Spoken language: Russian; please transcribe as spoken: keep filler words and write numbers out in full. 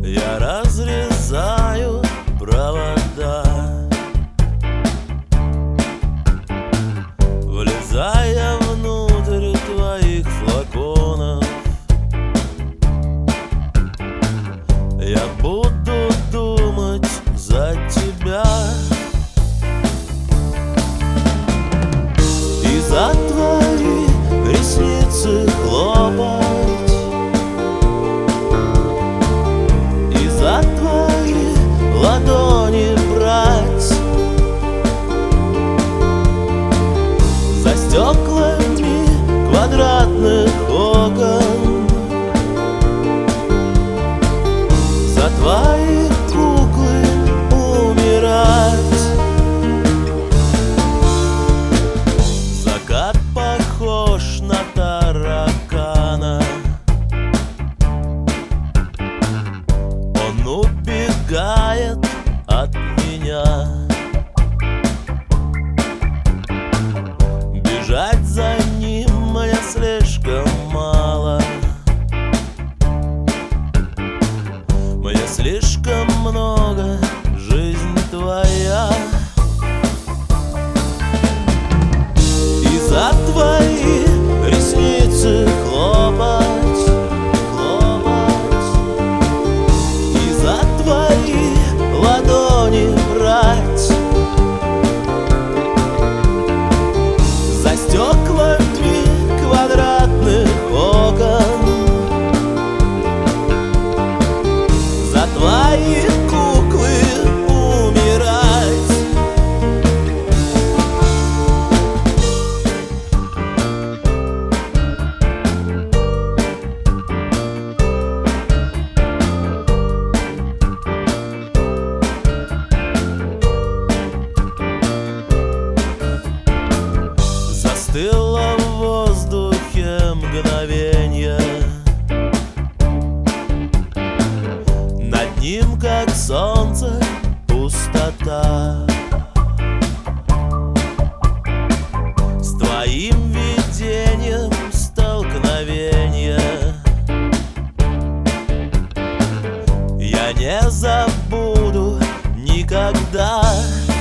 Я разрезаю провода, влезая внутрь твоих флаконов. Я буду думать за тебя и за твои ресницы хлопать, и за твои ладони брать, за стеклами квадратных окон, за твои куклы умирать. Закат похож на таракана, он убегает от меня. Бежать за ним мне слишком мало, мне слишком много жизнь твоя. И за твои ресницы хлопать, хлопать, и за твои ладони брать, за стеклами квадратных окон, за твои куклы умирать. Застыло в воздухе мгновенье, над ним, как солнце, пустота. С твоим видением столкновение я не забуду никогда.